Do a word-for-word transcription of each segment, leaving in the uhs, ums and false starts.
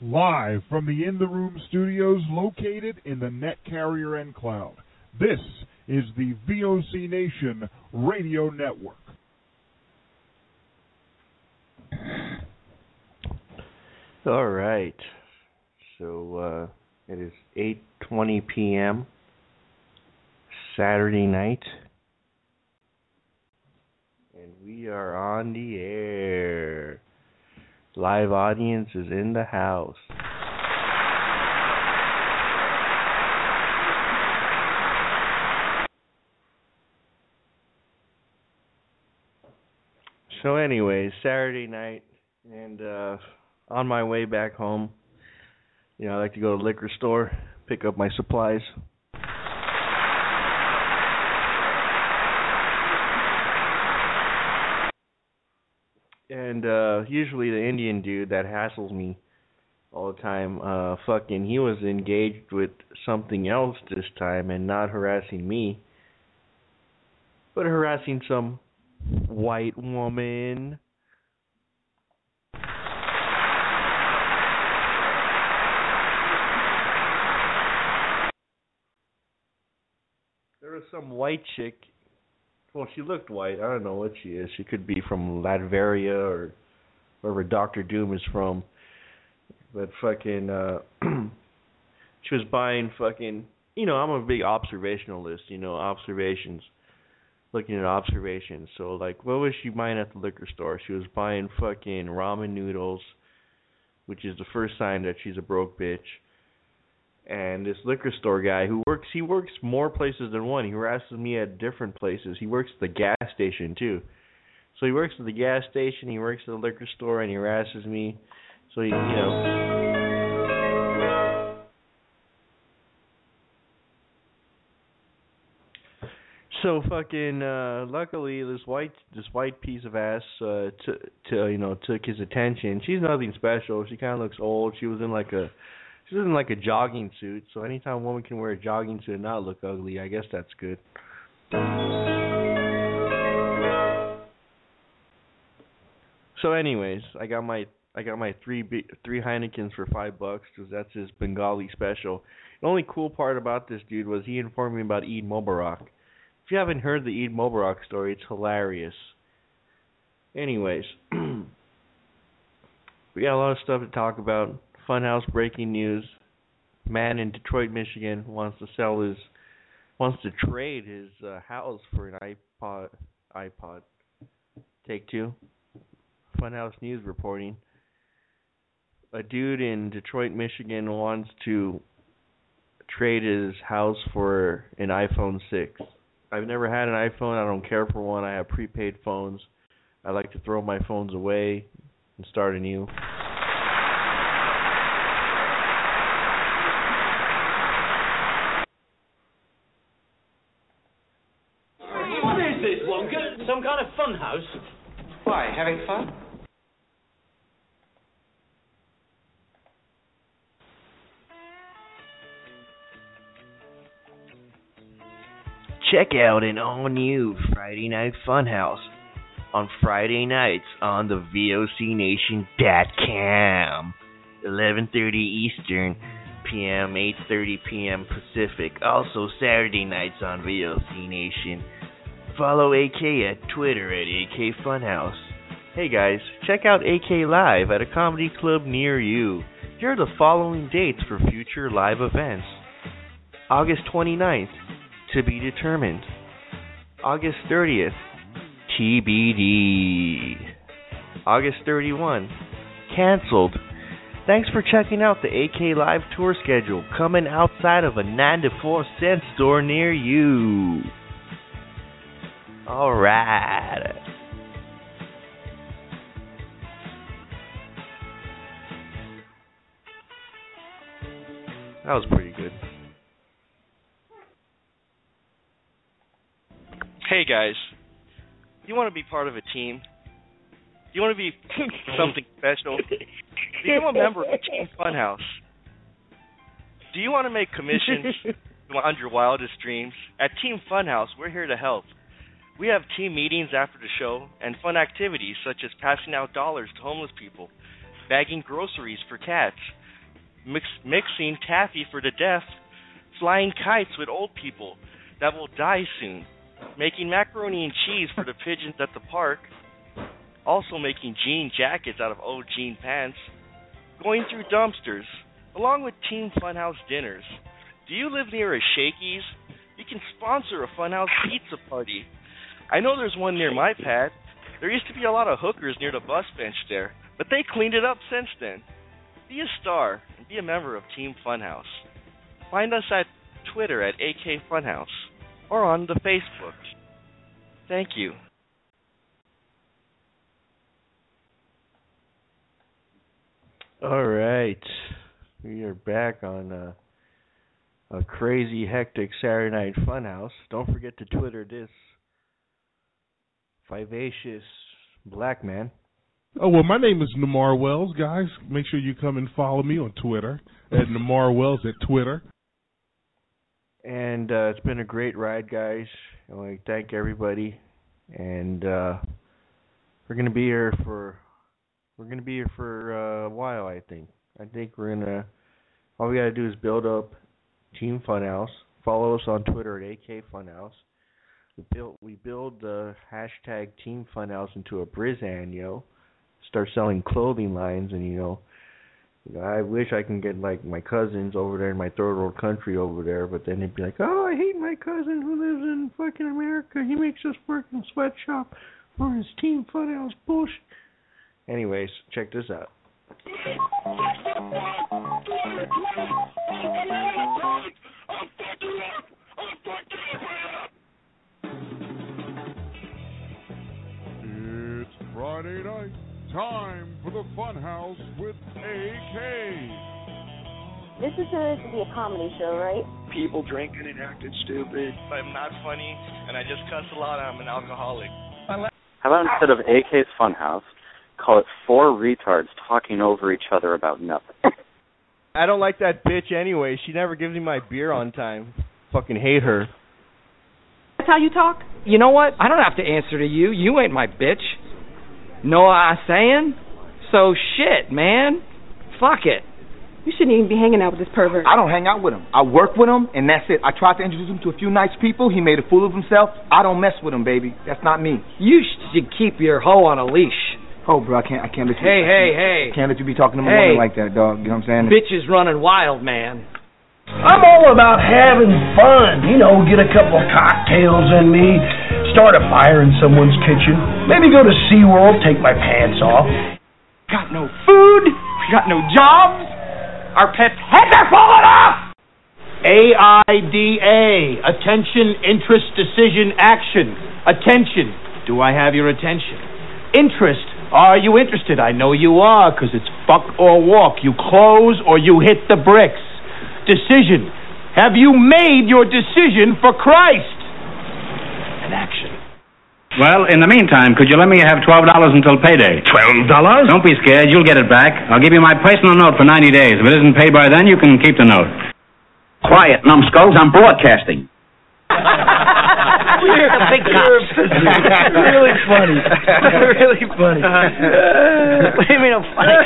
Live from the In the Room studios located in the Net Carrier and Cloud. This is the V O C Nation Radio Network. All right. So uh, it is eight twenty p.m. Saturday night. And we are on the air. Live audience is in the house. So anyways, Saturday night, and uh, on my way back home, you know, I like to go to the liquor store, pick up my supplies. And uh, usually the Indian dude that hassles me all the time, uh, fucking, he was engaged with something else this time and not harassing me, but harassing some white woman. There was some white chick. Well, she looked white. I don't know what she is. She could be from Latveria or wherever Doctor Doom is from. But fucking, uh, she was buying fucking, you know, I'm a big observationalist, you know, observations. Looking at observations. So, like, what was she buying at the liquor store? She was buying fucking ramen noodles, which is the first sign that she's a broke bitch. And this liquor store guy who works, he works more places than one. He harasses me at different places. He works at the gas station, too. So he works at the gas station, he works at the liquor store, and he harasses me. So, he, you know. So fucking, uh, luckily, this white this white piece of ass, uh, t- to, you know, took his attention. She's nothing special. She kind of looks old. She was in like a... She's in like a jogging suit, so anytime a woman can wear a jogging suit and not look ugly, I guess that's good. So, anyways, I got my I got my three three Heinekens for five bucks because that's his Bengali special. The only cool part about this dude was he informed me about Eid Mubarak. If you haven't heard the Eid Mubarak story, it's hilarious. Anyways, we got a lot of stuff to talk about. Funhouse breaking news. Man in Detroit, Michigan wants to sell his, wants to trade his uh, house for an iPod. iPod. Take two. Funhouse News reporting. A dude in Detroit, Michigan wants to trade his house for an iPhone six. I've never had an iPhone. I don't care for one. I have prepaid phones. I like to throw my phones away and start anew. Some kind of fun house? Why, having fun? Check out an all-new Friday Night Funhouse on Friday nights on the V O C Nation dot com. eleven thirty Eastern, P M, eight thirty p.m. Pacific. Also Saturday nights on V O C Nation. Follow A K at Twitter at A K Funhouse. Hey guys, check out A K Live at a comedy club near you. Here are the following dates for future live events. August twenty-ninth, to be determined. August thirtieth, T B D. August thirty-first, canceled. Thanks for checking out the A K Live tour schedule coming outside of a ninety-four cent store near you. All right. That was pretty good. Hey guys, you want to be part of a team? You want to be something special? Become a member of Team Funhouse. Do you want to make commissions beyond your wildest dreams? At Team Funhouse, we're here to help. We have team meetings after the show and fun activities such as passing out dollars to homeless people, bagging groceries for cats, mix, mixing taffy for the deaf, flying kites with old people that will die soon, making macaroni and cheese for the pigeons at the park, also making jean jackets out of old jean pants, going through dumpsters, along with Team Funhouse dinners. Do you live near a Shakey's? You can sponsor a Funhouse pizza party. I know there's one near my pad. There used to be a lot of hookers near the bus bench there, but they cleaned it up since then. Be a star and be a member of Team Funhouse. Find us at Twitter at A K Funhouse or on the Facebook. Thank you. All right. We are back on uh, a crazy, hectic Saturday Night Funhouse. Don't forget to Twitter this vivacious black man. Oh, well, my name is Namar Wells, guys. Make sure you come and follow me on Twitter at Namar Wells at Twitter. And uh, it's been a great ride, guys. I want to thank everybody. And uh, we're going to be here for we're going to be here for uh, a while, I think. I think we're going to all we got to do is build up Team Funhouse. Follow us on Twitter at A K Funhouse. We build we build the hashtag Team Funhouse into a Brizanyo. Start selling clothing lines, and you know, you know, I wish I can get like my cousins over there in my third world country over there, but then they'd be like, oh, I hate my cousin who lives in fucking America. He makes us work in a sweatshop for his Team Funhouse bullshit. Anyways, check this out. It's Friday night. Time for the Funhouse with A K. This is supposed to be a comedy show, right? People drinking and acting stupid. I'm not funny, and I just cuss a lot. I'm an alcoholic. How about instead of A K's Funhouse, call it four retards talking over each other about nothing? I don't like that bitch anyway. She never gives me my beer on time. Fucking hate her. That's how you talk? You know what? I don't have to answer to you. You ain't my bitch. Know what I'm saying? So shit, man. Fuck it. You shouldn't even be hanging out with this pervert. I don't hang out with him. I work with him, and that's it. I tried to introduce him to a few nice people. He made a fool of himself. I don't mess with him, baby. That's not me. You should keep your hoe on a leash. Oh, bro, I can't, I can't let you... Hey, hey, hey. Can't let you be talking to a hey. woman like that, dog. You know what I'm saying? Bitch is running wild, man. I'm all about having fun. You know, get a couple of cocktails in me, start a fire in someone's kitchen, maybe go to SeaWorld, take my pants off. Got no food, we got no jobs, our pets' heads are falling off! A I D A, Attention, Interest, Decision, Action. Attention. Do I have your attention? Interest. Are you interested? I know you are, because it's fuck or walk. You close or you hit the bricks. Decision. Have you made your decision for Christ? An action. Well, in the meantime, could you let me have twelve dollars until payday? twelve dollars? Don't be scared. You'll get it back. I'll give you my personal note for ninety days. If it isn't paid by then, you can keep the note. Quiet, numbskulls. I'm broadcasting. You're a big cops. Really funny. Really funny. What do you mean I'm funny?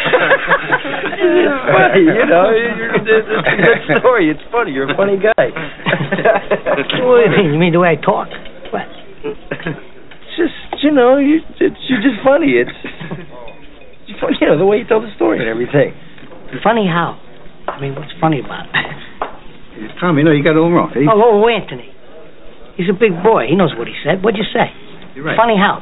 It's funny, you know. You're, it's, it's a good story. It's funny. You're a funny guy. What do you mean? You mean the way I talk? What? It's just, you know, you, it's, you're just funny. It's, it's funny, you know, the way you tell the story and everything. Funny how? I mean, what's funny about it? Tommy, no, you got it all wrong. Oh, oh, Anthony. He's a big boy. He knows what he said. What'd you say? You're right. Funny how?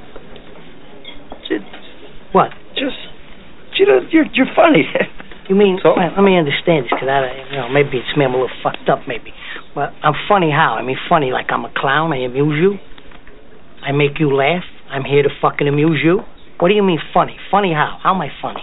Just, what? Just, you know, you're you're funny. You mean? So? Well, let me understand this, because I, you know, maybe it's me. I'm a little fucked up, maybe. But I'm funny how? I mean, funny like I'm a clown. I amuse you. I make you laugh. I'm here to fucking amuse you. What do you mean funny? Funny how? How am I funny?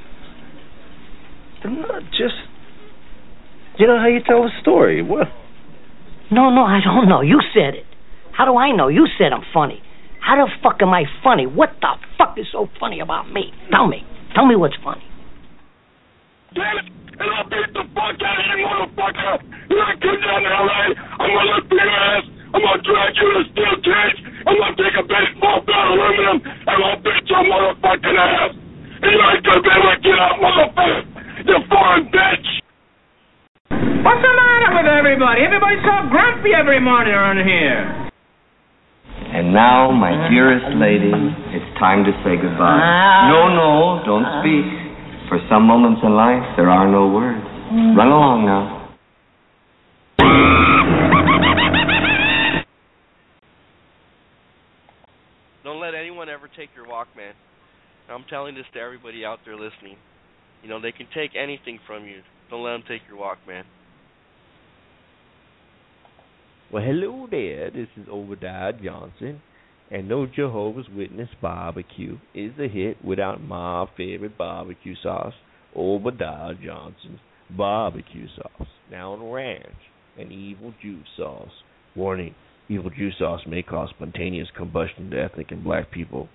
No, just, you know how you tell a story. What? No, no, I don't know. You said it. How do I know? You said I'm funny. How the fuck am I funny? What the fuck is so funny about me? Tell me. Tell me what's funny. Damn it! And I'll beat the fuck out of you, motherfucker! You're not come down to L A! I'm gonna lift your ass! I'm gonna drag you to a steel cage! I'm gonna take a baseball bat aluminum and I'll beat your motherfucking ass! And you ain't gonna be able to get out, motherfucker! You foreign bitch! everybody. Everybody's so grumpy every morning around here. And now, my dearest lady, it's time to say goodbye. Ah. No, no, don't speak. For some moments in life, there are no words. Run along now. Don't let anyone ever take your Walkman. I'm telling this to everybody out there listening. You know, they can take anything from you. Don't let them take your Walkman. Well, hello there. This is Obadiah Johnson. And no Jehovah's Witness barbecue is a hit without my favorite barbecue sauce, Obadiah Johnson's barbecue sauce. Now on ranch and evil juice sauce. Warning, evil juice sauce may cause spontaneous combustion to ethnic and black people.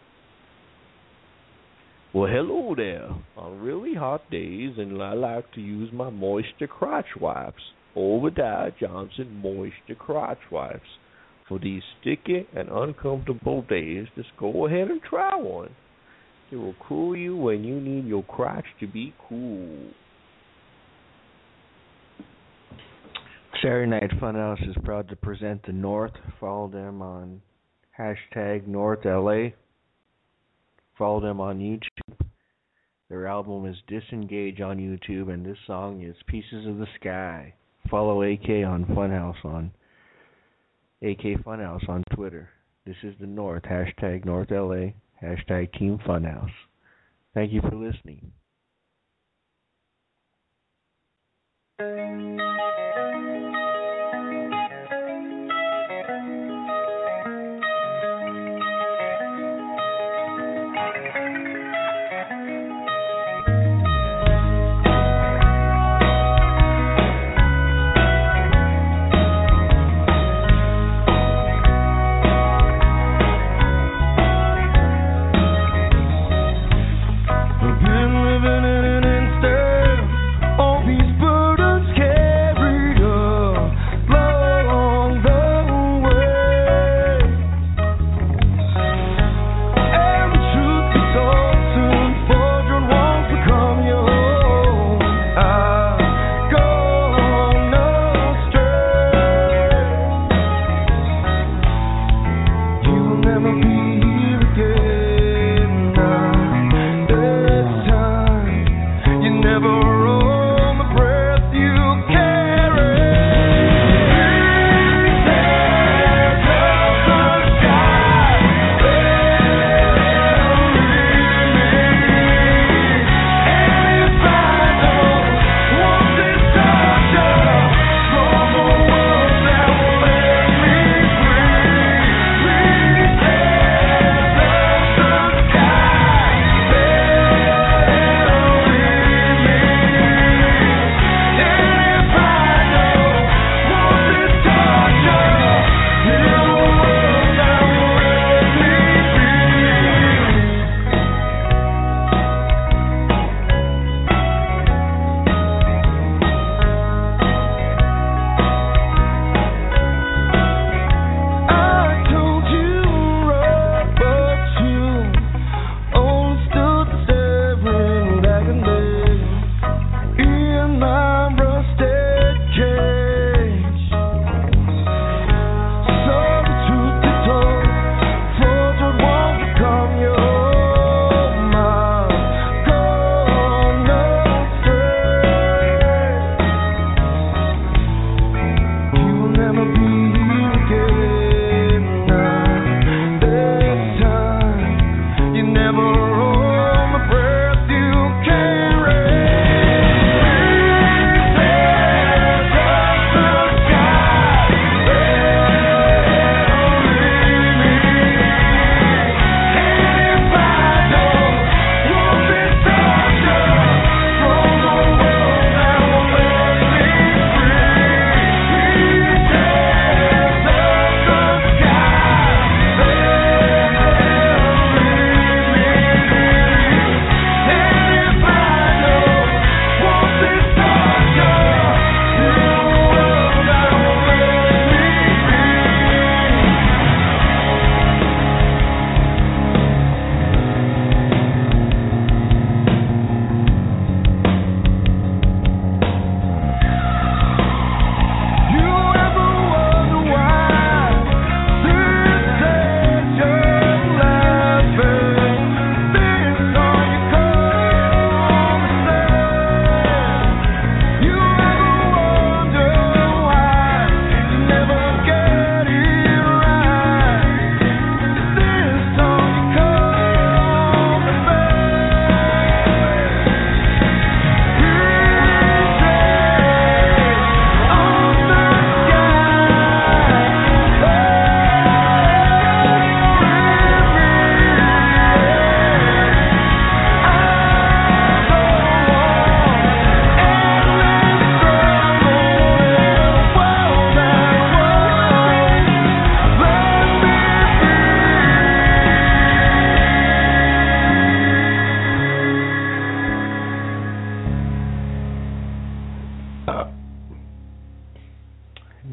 Well, hello there. On really hot days, and I like to use my moisture crotch wipes. Obadiah Johnson moisture crotch wipes. For these sticky and uncomfortable days, just go ahead and try one. It will cool you when you need your crotch to be cool. Saturday Night Funhouse is proud to present the North. Follow them on hashtag North L A. Follow them on YouTube. Their album is Disengage on YouTube, and this song is Pieces of the Sky. Follow A K on Funhouse on A K Funhouse on Twitter. This is the North. Hashtag North L A. Hashtag Team Funhouse. Thank you for listening. I've been living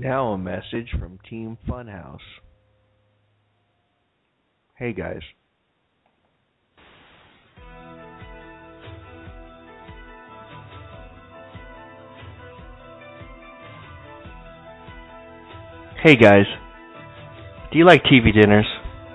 Now a message from Team Funhouse. Hey guys. Hey guys. Do you like T V dinners?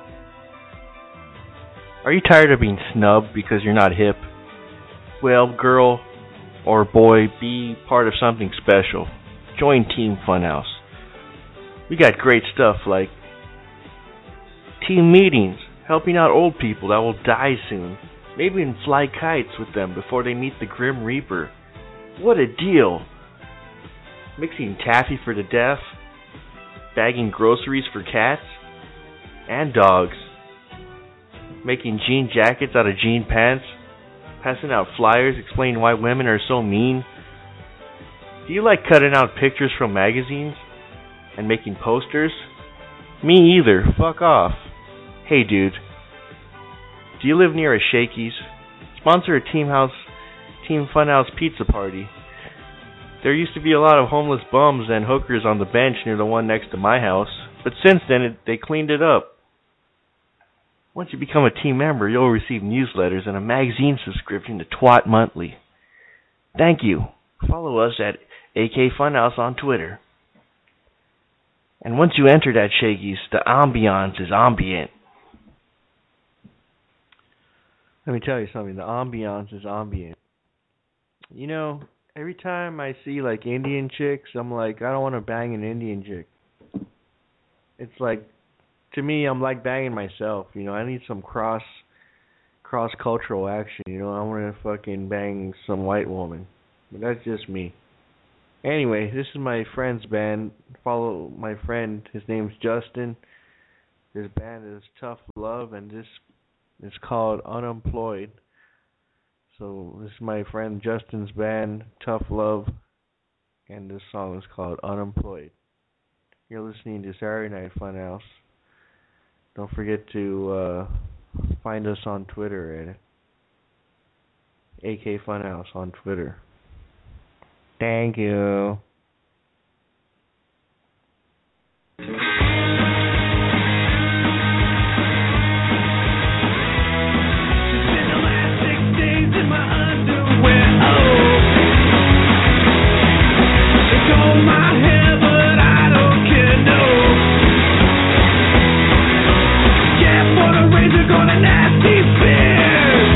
Are you tired of being snubbed because you're not hip? Well, girl or boy, be part of something special. Join Team Funhouse. We got great stuff like team meetings, helping out old people that will die soon, maybe even fly kites with them before they meet the Grim Reaper. What a deal! Mixing taffy for the deaf, bagging groceries for cats and dogs, making jean jackets out of jean pants, passing out flyers explaining why women are so mean. Do you like cutting out pictures from magazines and making posters? Me either. Fuck off. Hey dude, do you live near a Shakey's? Sponsor a Team House, Team Funhouse pizza party. There used to be a lot of homeless bums and hookers on the bench near the one next to my house, but since then it, they cleaned it up. Once you become a team member, you'll receive newsletters and a magazine subscription to Twat Monthly. Thank you. Follow us at A K Funhouse on Twitter. And once you enter that Shakey's, the ambiance is ambient. Let me tell you something, the ambiance is ambient. You know, every time I see like Indian chicks, I'm like, I don't want to bang an Indian chick. It's like, to me, I'm like banging myself, you know, I need some cross, cross-cultural action, you know, I want to fucking bang some white woman. But that's just me. Anyway, this is my friend's band. Follow my friend. His name's Justin. His band is Tough Love, and this is called Unemployed. So this is my friend Justin's band, Tough Love, and this song is called Unemployed. You're listening to Saturday Night Funhouse. Don't forget to uh, find us on Twitter at A K Funhouse on Twitter. Thank you.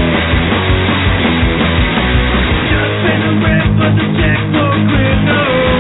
But the checkbook grid, no.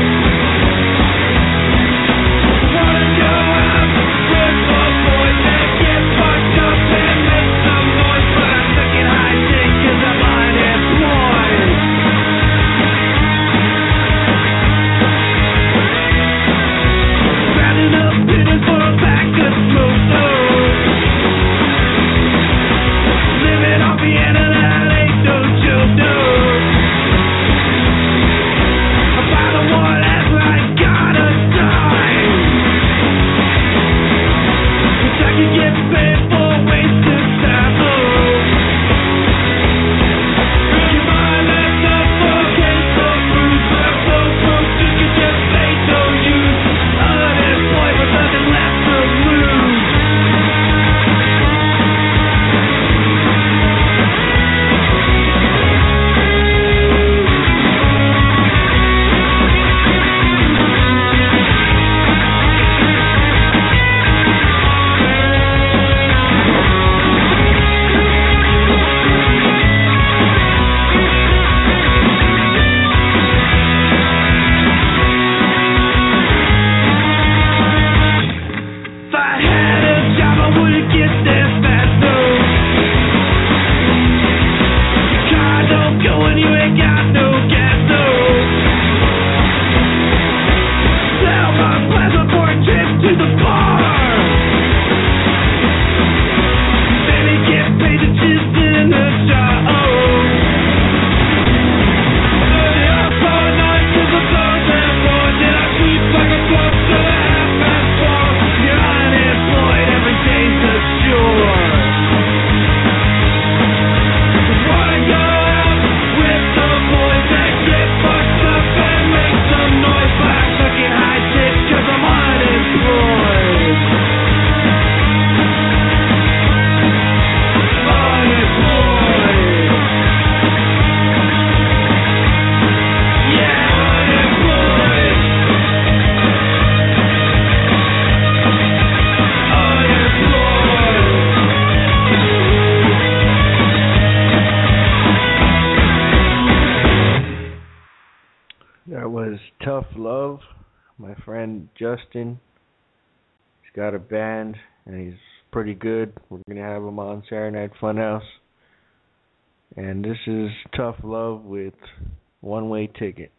That was Tough Love. My friend Justin. He's got a band and he's pretty good. We're going to have him on Saturday Night Funhouse. And this is Tough Love with One Way Ticket.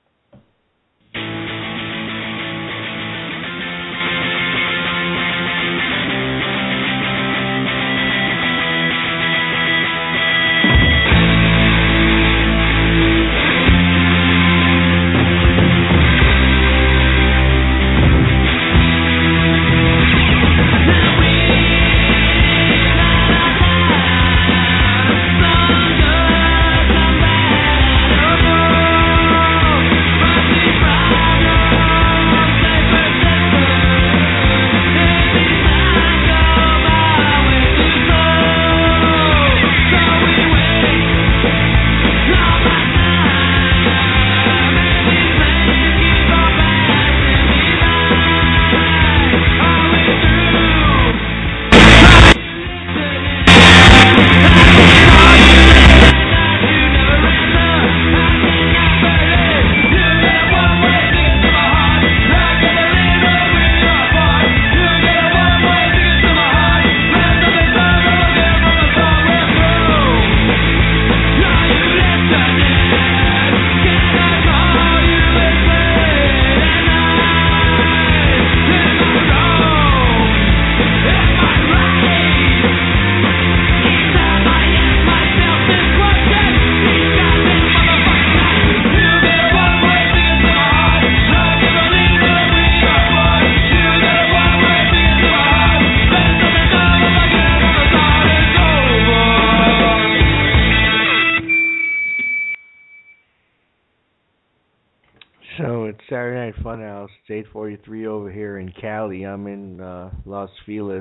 Saturday Night Funhouse. It's eight forty-three over here in Cali. I'm in uh, Los Feliz.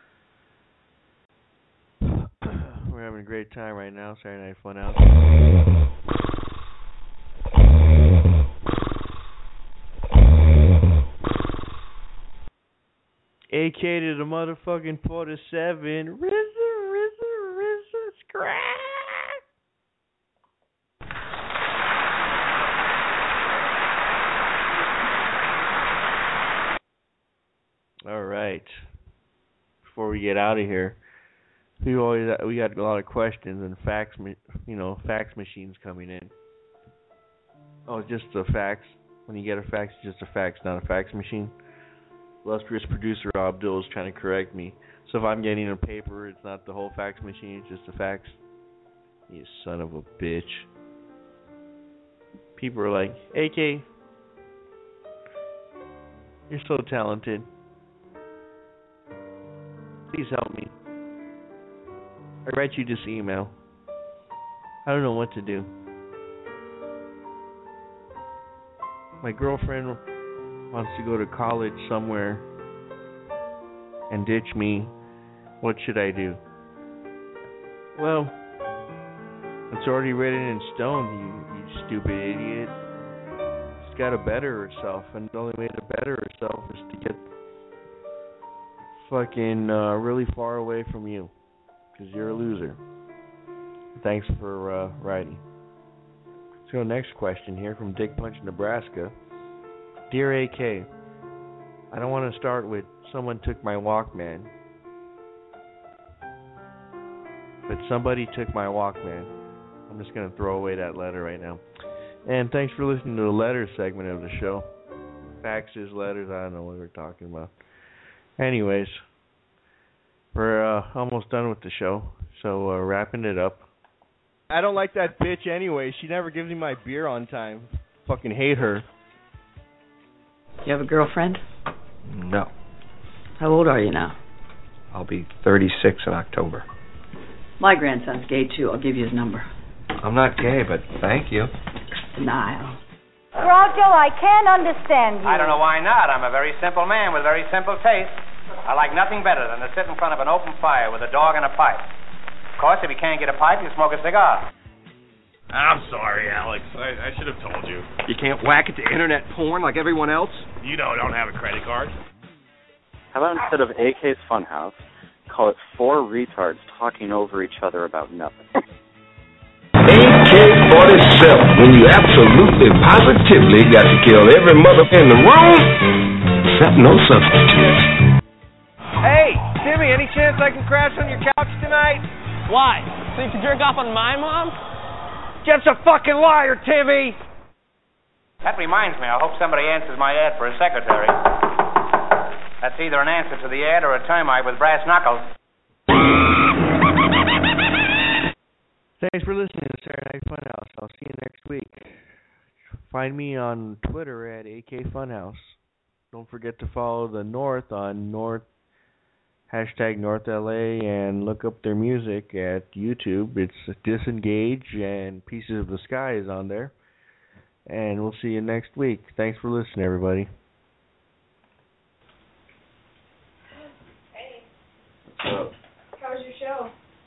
We're having a great time right now, Saturday Night Funhouse. A K to the motherfucking forty-seven. R Z A, R Z A, R Z A, scratch! All right. Before we get out of here, we always we got a lot of questions and fax, you know, fax machines coming in. Oh, just a fax. When you get a fax, it's just a fax, not a fax machine. Illustrious producer Abdul is trying to correct me. So if I'm getting a paper, it's not the whole fax machine, it's just a fax. You son of a bitch. People are like, A K, you're so talented. Please help me. I write you this email. I don't know what to do. My girlfriend wants to go to college somewhere and ditch me. What should I do? Well, it's already written in stone, you, you stupid idiot. She's got to better herself, and the only way to better herself is to get fucking uh, really far away from you, because you're a loser. Thanks for uh, writing. So next question here from Dick Punch, Nebraska. Dear A K, I don't want to start with someone took my Walkman, but somebody took my Walkman. I'm just going to throw away that letter right now. And thanks for listening to the letter segment of the show. Faxes, letters, I don't know what we're talking about. Anyways, we're uh, almost done with the show, so uh, wrapping it up. I don't like that bitch anyway. She never gives me my beer on time. Fucking hate her. You have a girlfriend? No. How old are you now? I'll be thirty-six in October. My grandson's gay, too. I'll give you his number. I'm not gay, but thank you. Denial. Roger, I can't understand you. I don't know why not. I'm a very simple man with very simple tastes. I like nothing better than to sit in front of an open fire with a dog and a pipe. Of course, if you can't get a pipe, you smoke a cigar. I'm sorry, Alex. I, I should have told you. You can't whack it to internet porn like everyone else? You know I don't have a credit card. How about instead of A K's Funhouse, call it four retards talking over each other about nothing? A K forty-seven. yourself when you absolutely, positively got to kill every mother in the room, except no substitutes. Hey, Timmy, any chance I can crash on your couch tonight? Why? So you can jerk off on my mom? Just a fucking liar, Timmy! That reminds me, I hope somebody answers my ad for a secretary. That's either an answer to the ad or a termite with brass knuckles. Thanks for listening to Saturday Night Funhouse. I'll see you next week. Find me on Twitter at A K Funhouse. Don't forget to follow the North on North hashtag North L A and look up their music at YouTube. It's Disengage and Pieces of the Sky is on there. And we'll see you next week. Thanks for listening, everybody. Hey. How was your show?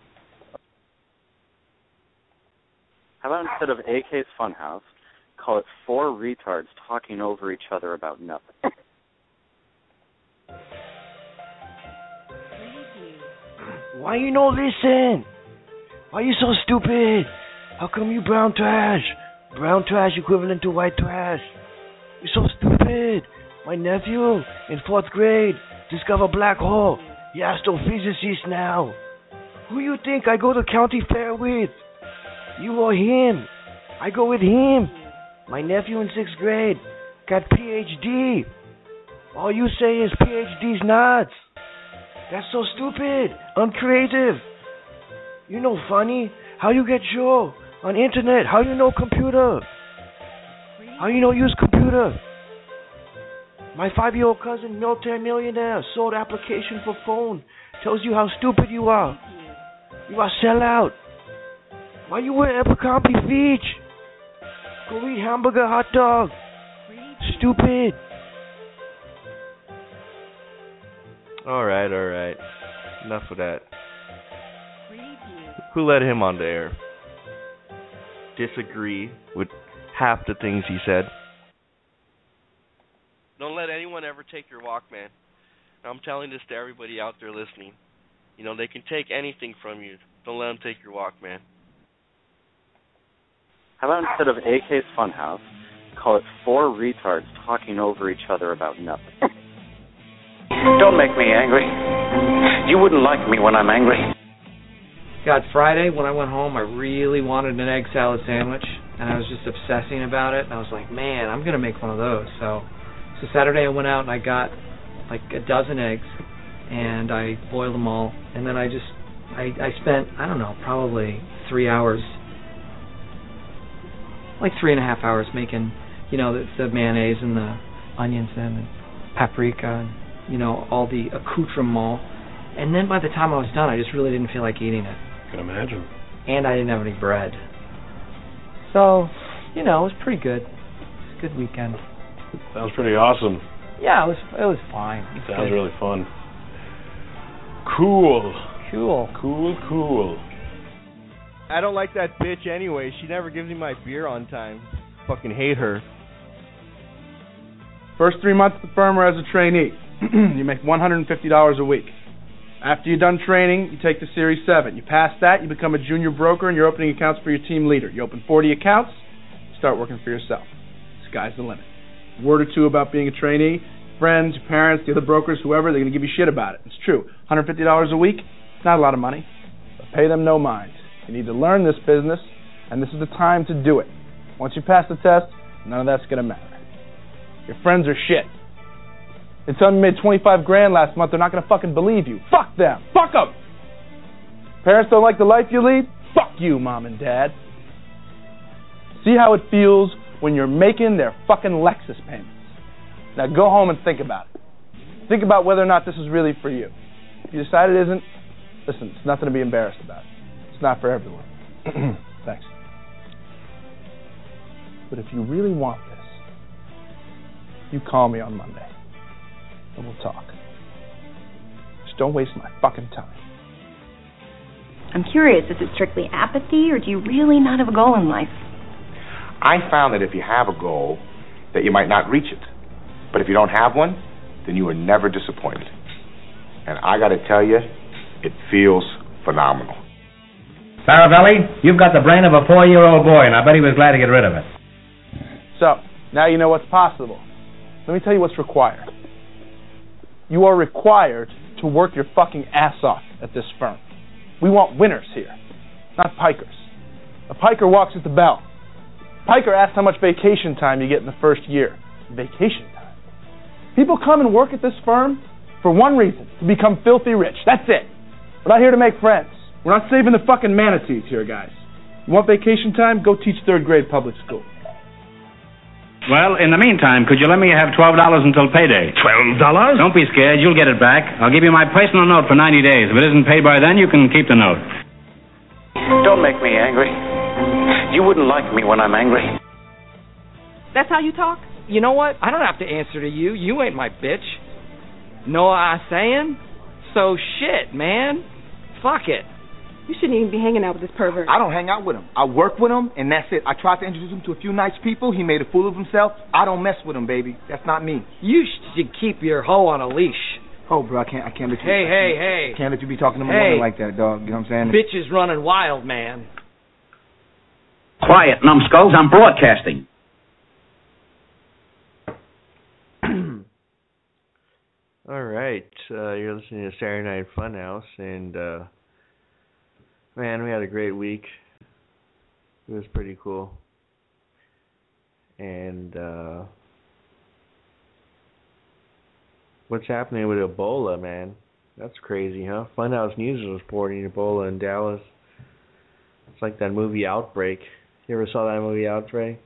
How about instead of A K's Funhouse, call it Four Retards Talking Over Each Other About Nothing? Why you no listen? Why you so stupid? How come you brown trash? Brown trash equivalent to white trash. You're so stupid. My nephew in fourth grade discovered a black hole. He astrophysicist now. Who you think I go to county fair with? You or him? I go with him. My nephew in sixth grade got P H D. All you say is P H D's nuts. That's so stupid, uncreative. You know funny? How you get show? On internet, how you know computer? How you know use computer? My five-year-old cousin, military millionaire, sold application for phone. Tells you how stupid you are. You are sellout. Why you wear Abercrombie Fitch? Go eat hamburger hot dog. Stupid. Alright, alright. Enough of that. Who let him on the air? Disagree with half the things he said. Don't let anyone ever take your Walkman. I'm telling this to everybody out there listening. You know, they can take anything from you. Don't let them take your Walkman. How about instead of A K's Funhouse, call it Four Retards Talking Over Each Other About Nothing? Don't make me angry. You wouldn't like me when I'm angry. God, Friday when I went home, I really wanted an egg salad sandwich, and I was just obsessing about it. And I was like, man, I'm gonna make one of those. So, so Saturday I went out and I got like a dozen eggs, and I boiled them all, and then I just I I spent I don't know probably three hours, like three and a half hours making, you know, the, the mayonnaise and the onions and the paprika and you know all the accoutrement. And then by the time I was done, I just really didn't feel like eating it. I can imagine. And I didn't have any bread. So, you know, it was pretty good. It was a good weekend. Sounds pretty awesome. Yeah, it was it was fine. It was Sounds good. really fun. Cool. Cool. Cool, cool. I don't like that bitch anyway. She never gives me my beer on time. Fucking hate her. First three months at the firm are as a trainee. You make one hundred fifty dollars a week. After you're done training, you take the Series seven. You pass that, you become a junior broker, and you're opening accounts for your team leader. You open forty accounts, you start working for yourself. Sky's the limit. A word or two about being a trainee. Friends, your parents, the other brokers, whoever, they're going to give you shit about it. It's true. one hundred fifty dollars a week, not a lot of money. But pay them no mind. You need to learn this business, and this is the time to do it. Once you pass the test, none of that's going to matter. Your friends are shit. They tell me you made twenty-five grand last month, they're not going to fucking believe you. Fuck them. Fuck them. Parents don't like the life you lead? Fuck you, Mom and Dad. See how it feels when you're making their fucking Lexus payments. Now go home and think about it. Think about whether or not this is really for you. If you decide it isn't, listen, it's nothing to be embarrassed about. It's not for everyone. Thanks. But if you really want this, you call me on Monday. And we'll talk. Just don't waste my fucking time. I'm curious, is it strictly apathy, or do you really not have a goal in life? I found that if you have a goal, that you might not reach it. But if you don't have one, then you are never disappointed. And I got to tell you, it feels phenomenal. Faravelli, you've got the brain of a four-year-old boy, and I bet he was glad to get rid of it. So, now you know what's possible. Let me tell you what's required. You are required to work your fucking ass off at this firm. We want winners here, not pikers. A piker walks at the bell. Piker asks how much vacation time you get in the first year. Vacation time. People come and work at this firm for one reason, to become filthy rich. That's it. We're not here to make friends. We're not saving the fucking manatees here, guys. You want vacation time? Go teach third grade public school. Well, in the meantime, could you let me have twelve dollars until payday? Twelve dollars? Don't be scared. You'll get it back. I'll give you my personal note for ninety days. If it isn't paid by then, you can keep the note. Don't make me angry. You wouldn't like me when I'm angry. That's how you talk? You know what? I don't have to answer to you. You ain't my bitch. Know what I'm saying? So shit, man. Fuck it. You shouldn't even be hanging out with this pervert. I don't hang out with him. I work with him, and that's it. I tried to introduce him to a few nice people. He made a fool of himself. I don't mess with him, baby. That's not me. You should keep your hoe on a leash. Oh, bro, I can't. I can't let you. Hey, hey, hey. Can't let you be talking to my hey. woman like that, dog. You know what I'm saying? Bitch is running wild, man. Quiet, numbskulls. I'm broadcasting. All right, uh, you're listening to Saturday Night Funhouse, and uh, man, we had a great week. It was pretty cool, and uh, what's happening with Ebola, man? That's crazy, huh? Funhouse News is reporting Ebola in Dallas. It's like that movie Outbreak. You ever saw that movie Outbreak?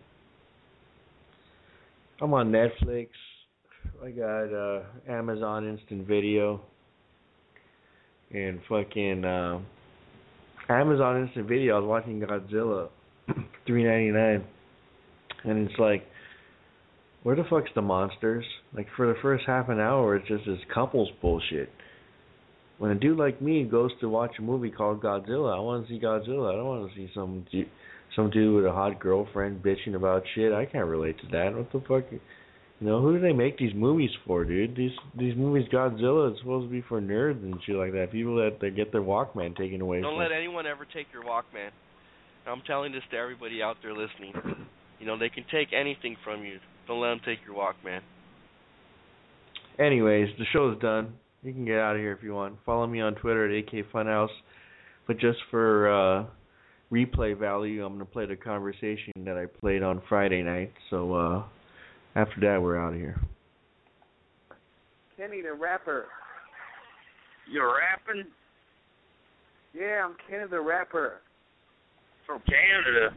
I'm on Netflix. I got uh, Amazon Instant Video and fucking uh, Amazon Instant Video. I was watching Godzilla three ninety-nine, and it's like, where the fuck's the monsters? Like, for the first half an hour, it's just this couples bullshit. When a dude like me goes to watch a movie called Godzilla, I want to see Godzilla. I don't want to see some du- some dude with a hot girlfriend bitching about shit. I can't relate to that. What the fuck? You know, who do they make these movies for, dude? These these movies, Godzilla, it's supposed to be for nerds and shit like that. People that, that get their Walkman taken away Don't from let anyone ever take your Walkman. I'm telling this to everybody out there listening. You know, they can take anything from you. Don't let them take your Walkman. Anyways, the show's done. You can get out of here if you want. Follow me on Twitter at A K Funhouse. But just for uh, replay value, I'm going to play the conversation that I played on Friday night. So, uh... after that, we're out of here. Kenny the rapper. You're rapping? Yeah, I'm Kenny the rapper. From Canada?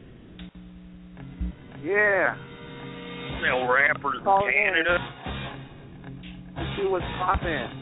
Yeah. No rappers Call from Canada? Let's see what's poppin'.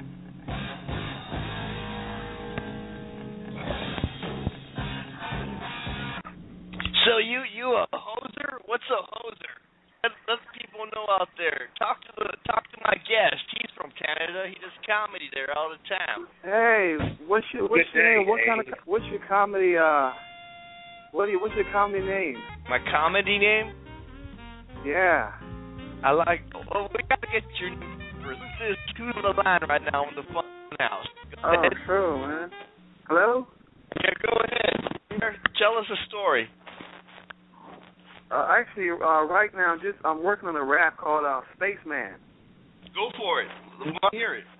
So you you a hoser? What's a hoser? Let, let people know out there. Talk to the talk to my guest. He's from Canada. He does comedy there all the time. Hey, what's your what's Good your day, name? What hey. kind of what's your comedy? Uh, what do you, what's your comedy name? My comedy name? Yeah. I like. Oh, we gotta get your number. This is who's on the line right now in the fun house. Go Oh, ahead. true, man. Hello? Yeah, go ahead. Tell us a story. Uh, actually, uh, right now, just I'm working on a rap called uh, Spaceman. Go for it. Let me hear it.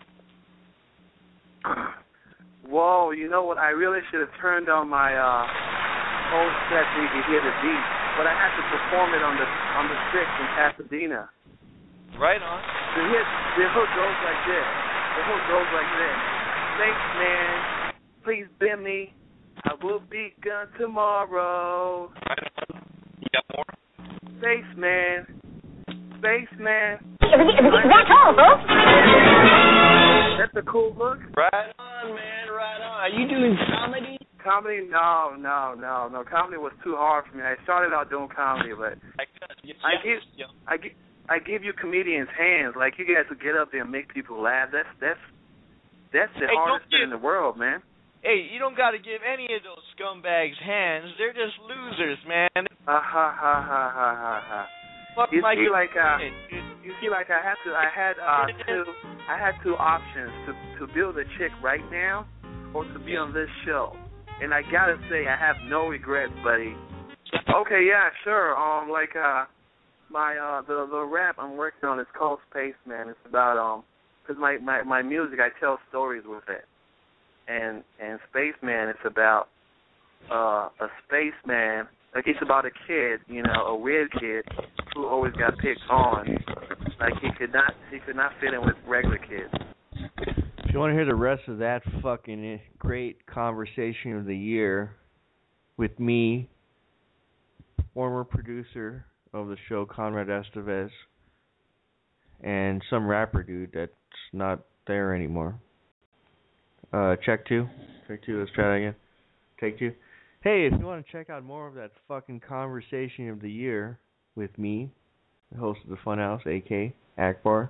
Whoa, you know what? I really should have turned on my uh, whole set so you could hear the beat, but I had to perform it on the on the six in Pasadena. Right on. The hit, the hook goes like this. The hook goes like this. Spaceman, please bend me. I will be gone tomorrow. Right on. You got more? Spaceman, Spaceman. That's all, folks. That's a cool look. Right on, man. Right on. Are you doing comedy? Comedy? No, no, no, no. Comedy was too hard for me. I started out doing comedy, but I give, I give, I give you comedians hands. Like you guys will get up there and make people laugh. That's that's that's the Hey, hardest don't thing give- in the world, man. Hey, you don't got to give any of those scumbags hands. They're just losers, man. Ha ha ha ha ha ha ha. Fuck You my see, like uh, shit, dude. you see, like I had to, I had uh, two, I had two options to to build a chick right now, or to be on this show. and I gotta say, I have no regrets, buddy. Okay, yeah, sure. Um, like uh, my uh, the the rap I'm working on is called Spaceman. It's about um, cause my my my music, I tell stories with it, and and Spaceman, it's about uh a spaceman. Like, it's about a kid, you know, a weird kid who always got picked on. Like, he could not he could not fit in with regular kids. If you want to hear the rest of that fucking great conversation of the year with me, former producer of the show, Conrad Estevez, and some rapper dude that's not there anymore. Uh, check two. Check two, let's try that again. Take two. Hey, if you want to check out more of that fucking conversation of the year with me, the host of the Funhouse, A K Akbar.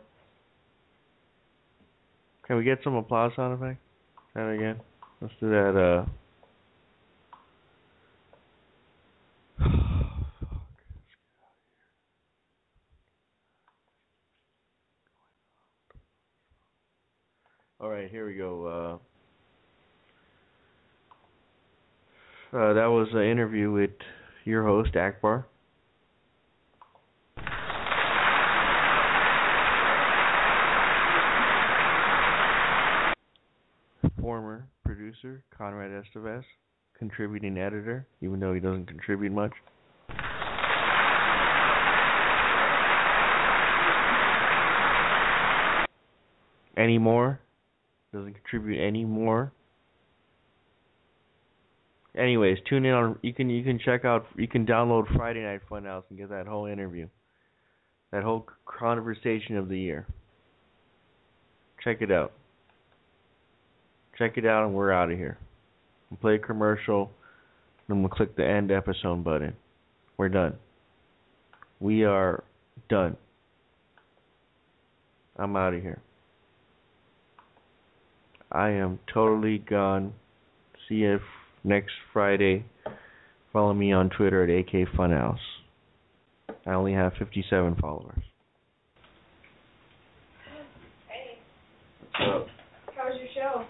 Can we get some applause sound effect? Try that again. Let's do that, uh... Alright, here we go. Uh... Uh, that was an interview with your host, Akbar. Former producer, Conrad Estevez, contributing editor, even though he doesn't contribute much. Any more? Doesn't contribute any more. Anyways, tune in on. You can you can check out. You can download Friday Night Funhouse and get that whole interview, that whole conversation of the year. Check it out. Check it out, and we're out of here. We'll play a commercial, then we'll click the end episode button. We're done. We are done. I'm out of here. I am totally gone. See you next Friday. Follow me on Twitter at A K Funhouse. I only have fifty-seven followers. Hey. What's up? How was your show?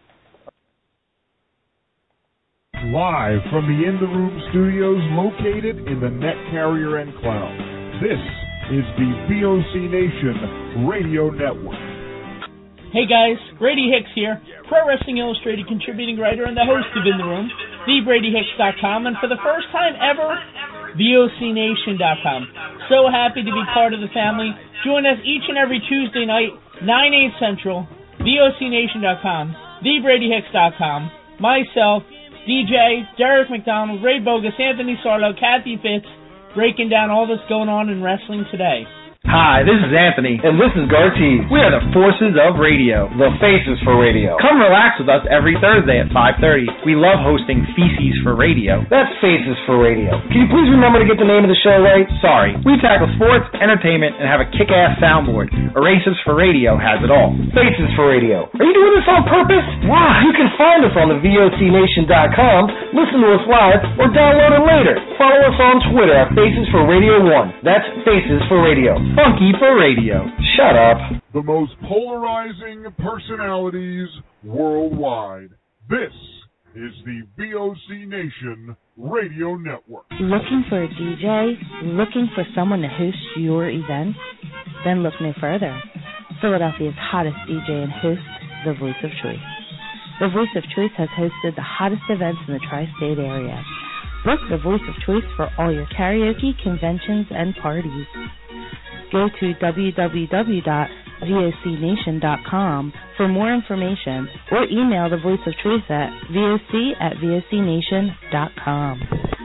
Live from the In the Room studios located in the Net Carrier Enclave. This is the V O C Nation Radio Network. Hey guys, Brady Hicks here, Pro Wrestling Illustrated contributing writer and the host of In the Room, the brady hicks dot com, and for the first time ever, V O C nation dot com. So happy to be part of the family. Join us each and every Tuesday night, nine, eight Central, V O C nation dot com, the brady hicks dot com, myself, D J, Derek McDonald, Ray Bogus, Anthony Sarlo, Kathy Fitz, breaking down all that's going on in wrestling today. Hi, this is Anthony. And this is Gartese. We are the Forces of Radio. The Faces for Radio. Come relax with us every Thursday at five thirty. We love hosting Feces for Radio. That's Faces for Radio. Can you please remember to get the name of the show right? Sorry. We tackle sports, entertainment, and have a kick-ass soundboard. Erases for Radio has it all. Faces for Radio. Are you doing this on purpose? Why? You can find us on the V O C nation dot com, listen to us live, or download it later. Follow us on Twitter at Faces for Radio one. That's Faces for Radio. Funky for radio. Shut up. The most polarizing personalities worldwide. This is the V O C Nation Radio Network. Looking for a D J? Looking for someone to host your event? Then look no further. Philadelphia's hottest D J and host, The Voice of Choice. The Voice of Choice has hosted the hottest events in the tri-state area. Book The Voice of Choice for all your karaoke, conventions, and parties. Go to w w w dot v o c nation dot com for more information or email The Voice of Choice at voc at v o c nation dot com.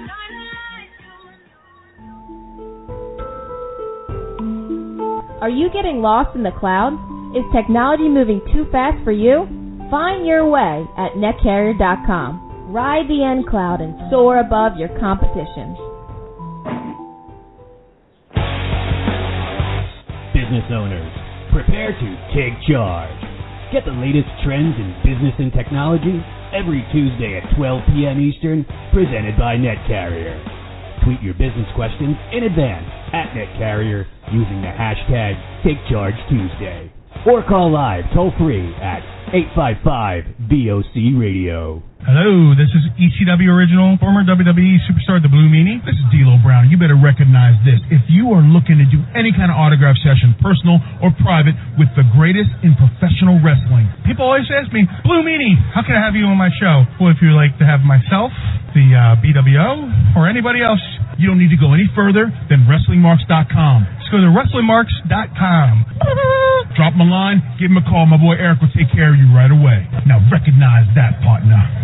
Are you getting lost in the clouds? Is technology moving too fast for you? Find your way at net carrier dot com. Ride the N cloud and soar above your competition. Business owners, prepare to take charge. Get the latest trends in business and technology every Tuesday at twelve p.m. Eastern, presented by NetCarrier. Tweet your business questions in advance at NetCarrier using the hashtag TakeChargeTuesday. or call live toll free at eight five five V O C Radio. Hello, this is E C W original, former W W E superstar, the Blue Meanie. This is D'Lo Brown. You better recognize this. If you are looking to do any kind of autograph session, personal or private, with the greatest in professional wrestling, people always ask me, Blue Meanie, how can I have you on my show? Well, if you like to have myself, the uh, B W O, or anybody else, you don't need to go any further than Wrestling Marks dot com. Just go to Wrestling Marks dot com. Drop him a line, give him a call. My boy Eric will take care of you right away. Now recognize that, partner.